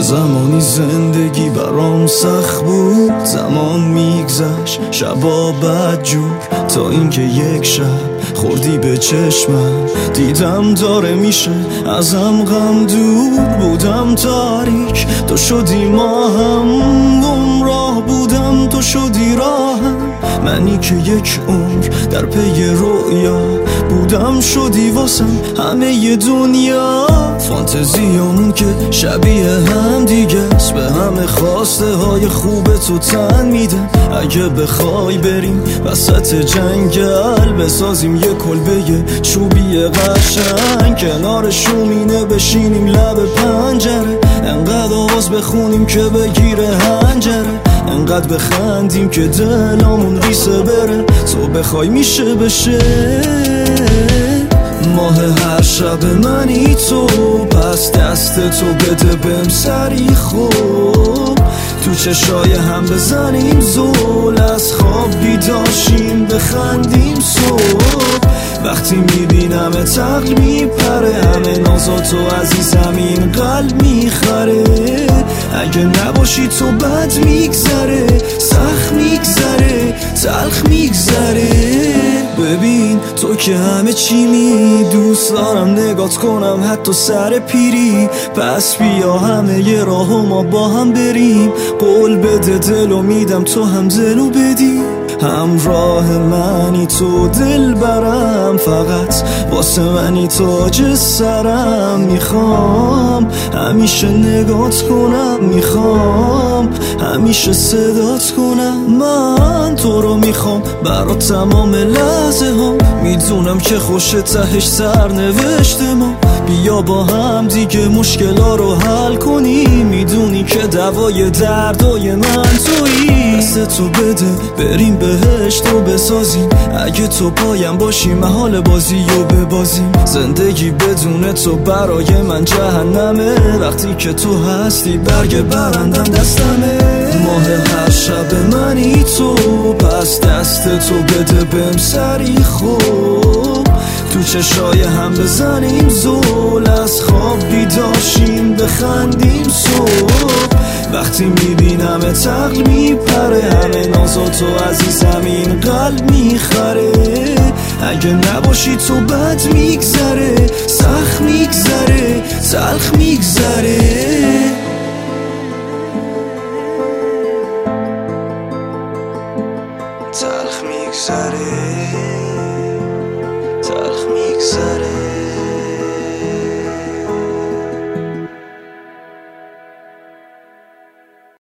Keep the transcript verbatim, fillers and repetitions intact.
چه زمانی زندگی برام سخت بود، زمان میگذشت شبا بدجور، تا اینکه یک شب خوردی به چشمم، دیدم داره میشه ازم غم، دور بودم تاریک تو شدی ماهم، گمراه بودم تو شدی راهم، منی که یک عمر در پی رویا بودم شدی واسم همه ی دنیا. فانتزیامون که شبیه هم دیگه است، به همه خواسته های خوب تو تن میدم. اگه بخوای بریم وسط جنگل، بسازیم یه کلبه چوبی قشنگ، کنار شومینه بشینیم لب پنجره، انقدر آواز بخونیم که بگیره هنجره، انقدر بخندیم که دلامون ریسه بره، تو بخوای میشه بشه ماه هر شب منی تو، پس دست تو بده بهم سری خوب، تو چشای هم بزنیم زول، از خواب بیداشیم بخندیم صبح، وقتی میبینم تقل میپره، همه نازاتو عزیزم این قلب میخره، اگه نباشی تو بد میگذره، سخت میگذره، تلخ میگذره. ببین تو که همه چی می دوست دارم نگات کنم حتی سر پیری، پس بیا همه ی راهو ما با هم بریم، قول بده دلو میدم تو هم دلو بدی، همراه منی تو دل برم، فقط واسه منی تاج سرم، میخوام همیشه نگات کنم، میخوام همیشه صدات کنم، من تو رو میخوام برا تمام لحظه ها، میدونم که خوش تهش سرنوشت ما، بیا با هم دیگه مشکلا رو حل کنیم، میدونی که دوای دردای من تویی، دست تو بده بریم بهشت رو بسازیم، اگه تو پایم باشی محال بازی رو ببازیم، زندگی بدون تو برای من جهنمه، وقتی که تو هستی برگ برندم دستمه، ماه هر شب منی تو، پس دست تو بده بهم سری خوب، تو چشای هم بزنیم زول، از خواب بیداشیم بخندیم صبح، وقتی میبینم تقل میپره، همه نازاتو عزیزم این قلب میخره، اگه نباشی تو بد میگذره، سخت میگذره، تلخ میگذره.